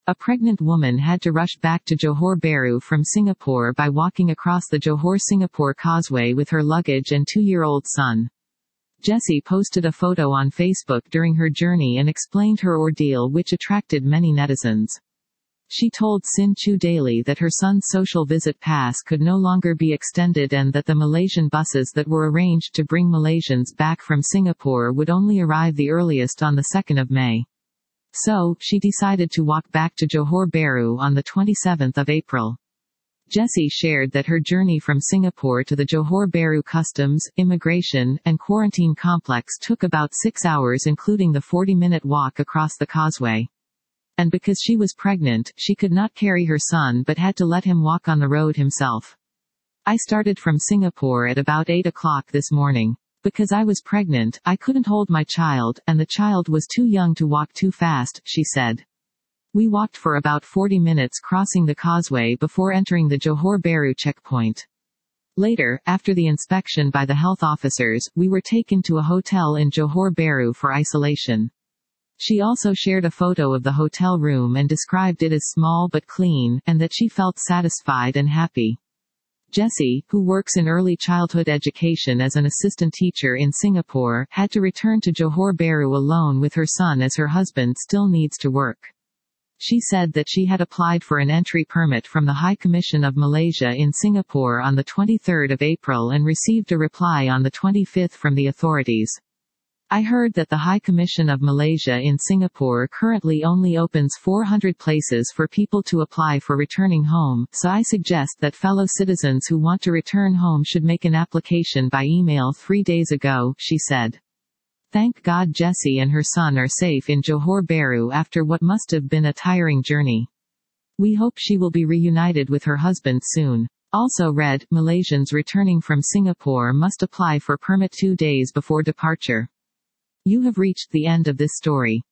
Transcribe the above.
A pregnant woman had to rush back to Johor Bahru from Singapore by walking across the Johor-Singapore Causeway with her luggage and 2-year-old son. Jessie posted a photo on Facebook during her journey and explained her ordeal, which attracted many netizens. She told Sin Chu Daily that her son's social visit pass could no longer be extended and that the Malaysian buses that were arranged to bring Malaysians back from Singapore would only arrive the earliest on the 2nd of May. So, she decided to walk back to Johor Bahru on the 27th of April. Jessie shared that her journey from Singapore to the Johor Bahru Customs, Immigration, and Quarantine Complex took about 6 hours, including the 40-minute walk across the causeway. And because she was pregnant, she could not carry her son but had to let him walk on the road himself. I started from Singapore at about 8 o'clock this morning. Because I was pregnant, I couldn't hold my child, and the child was too young to walk too fast, she said. We walked for about 40 minutes crossing the causeway before entering the Johor Bahru checkpoint. Later, after the inspection by the health officers, we were taken to a hotel in Johor Bahru for isolation. She also shared a photo of the hotel room and described it as small but clean, and that she felt satisfied and happy. Jessie, who works in early childhood education as an assistant teacher in Singapore, had to return to Johor Bahru alone with her son as her husband still needs to work. She said that she had applied for an entry permit from the High Commission of Malaysia in Singapore on the 23rd of April and received a reply on the 25th from the authorities. I heard that the High Commission of Malaysia in Singapore currently only opens 400 places for people to apply for returning home, so I suggest that fellow citizens who want to return home should make an application by email 3 days ago, she said. Thank God Jessie and her son are safe in Johor Bahru after what must have been a tiring journey. We hope she will be reunited with her husband soon. Also read, Malaysians returning from Singapore must apply for permit 2 days before departure. You have reached the end of this story.